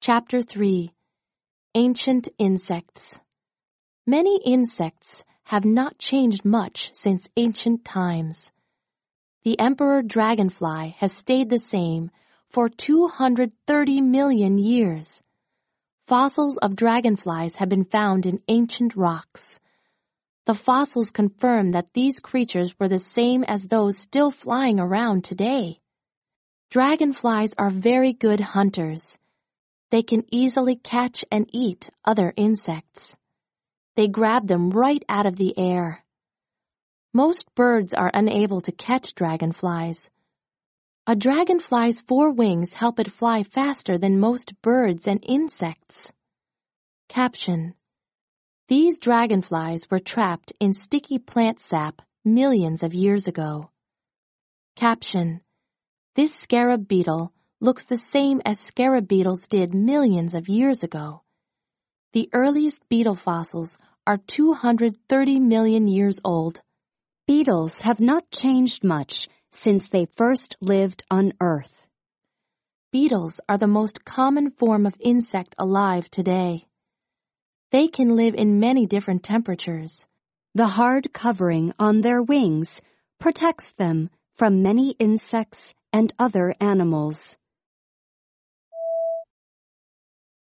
Chapter 3. Ancient Insects. Many insects have not changed much since ancient times. The emperor dragonfly has stayed the same for 230 million years. Fossils of dragonflies have been found in ancient rocks. The fossils confirm that these creatures were the same as those still flying around today. Dragonflies are very good hunters. They can easily catch and eat other insects. They grab them right out of the air. Most birds are unable to catch dragonflies. A dragonfly's 4 wings help it fly faster than most birds and insects. Caption: These dragonflies were trapped in sticky plant sap millions of years ago. Caption: This scarab beetle looks the same as scarab beetles did millions of years ago. The earliest beetle fossils are 230 million years old. Beetles have not changed much since they first lived on Earth. Beetles are the most common form of insect alive today. They can live in many different temperatures. The hard covering on their wings protects them from many insects and other animals.